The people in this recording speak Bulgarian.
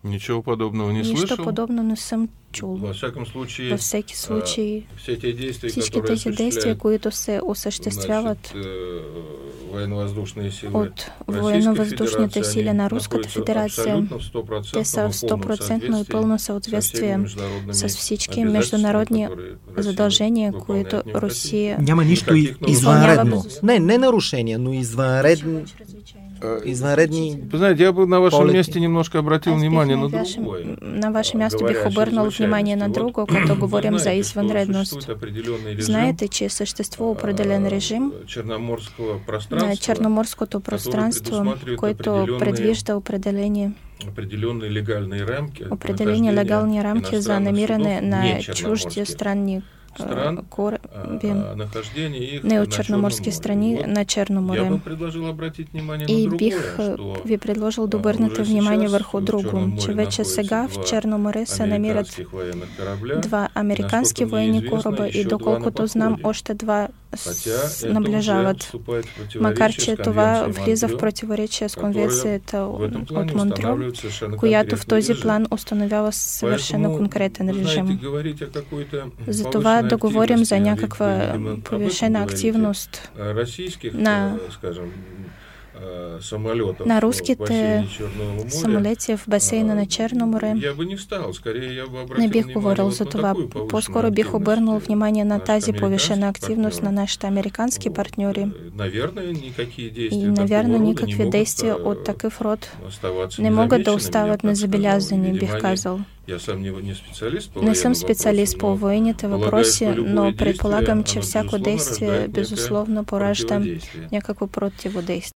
Ничего подобного не Нищо слышал. подобно не съм чул. Во всяком случае, Във всеки случай, все те действия, всички которые тези действия, осуществляют, които се осъществяват военно-воздушные силы от военно-въздушните Российской сили на Федерации, Руската они федерация, находятся в те са в 100% и пълно съответствие с всички международни задължения, които Русия Няма нищо извънредно. Не нарушения, но извънредни. Вы знаете, я бы на вашем месте немножко обратил внимание на другое. На ваше място бих обърнал внимание на друго, като говорим за извънредност. Знаете, че съществува определен режим на черноморското пространство, който предвижда определени легални рамки за намиране на чужди странни кораби, не от черноморски страни, на Черно море. И бих ви предложил да обърнете внимание върху друго, че вече сега в Черно море се намират два американски военни кораба и доколкото знам, още два наближават. Макар че това влиза в противоречие с конвенцията от Монтреал, която в този план установява съвършено конкретен режим. Затова да говорим за някаква повишена активност на руските самолети в басейна на Черно море, не бих говорил за това. По-скоро бих обърнал внимание на тази повишена активност на нашите американски партньори. И, навярно, никакви действия от такъв род не могат да остават незабелязани, бих казал. Не съм специалист по военните въпроси, но предполагам, че всяко действие безусловно поражда някакво противодействие.